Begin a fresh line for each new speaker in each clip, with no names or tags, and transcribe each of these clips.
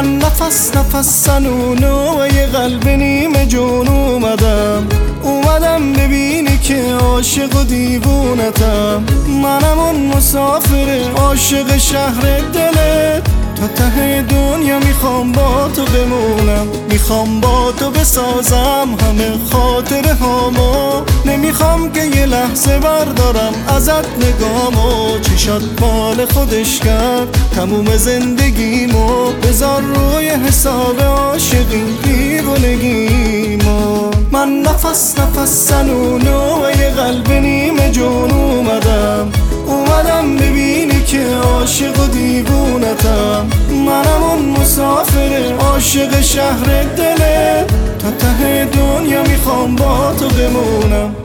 من نفس سنونو و یه قلب نیمه جون اومدم ببینی که عاشق و دیوونتم. منم اون مسافر عاشق شهر دلت، تا ته دنیا میخوام با تو بمونم، میخوام با تو بسازم همه خاطره هامو. نمیخوام که یه لحظه بردارم ازت نگامو، چشات مال خودش کرد تموم زندگیمو. بذار روی حساب عاشقی دیوونگیمو. من نفس سنونو و یه قلب نیمه جون اومدم ببینی که عاشق و دیوونتم. منم اون مسافر عاشق شهر دلت، تا ته دنیا میخوام با تو بمونم.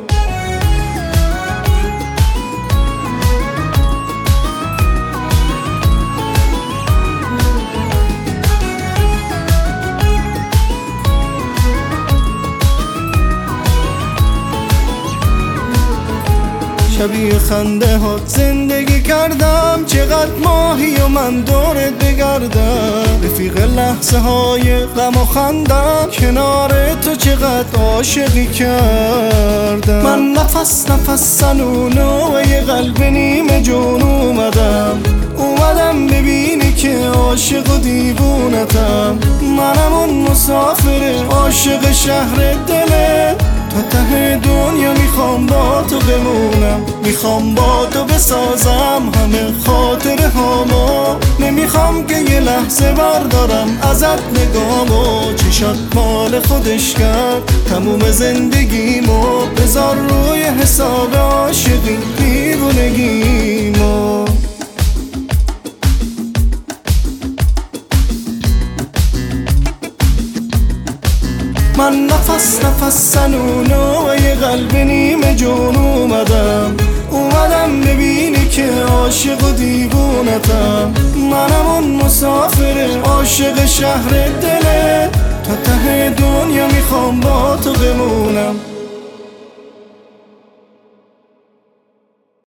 شبیه خنده ها زندگی کردم، چقدر ماهی و من دورت بگردم. رفیق لحظه های غم و خندم، کنار تو چقدر عاشقی کردم. من نفس سنونو و یه قلب نیمه جون اومدم ببینی که عاشق و دیوونتم. منم اون مسافر عاشق شهر دلت، تا ته دنیا میخوام با تو بمونم، میخوام با تو بسازم همه خاطره هامو. نمیخوام که یه لحظه بردارم ازت نگامو، چشات مال خودش کرد تموم زندگیمو. بذار روی حساب عاشقی دیوونگیمو. من نفس سنونو و یه قلب نیمه جون اومدم ببینی که عاشق و دیوونتم. منم اون مسافر عاشق شهر دلت، تا ته دنیا میخوام با تو بمونم.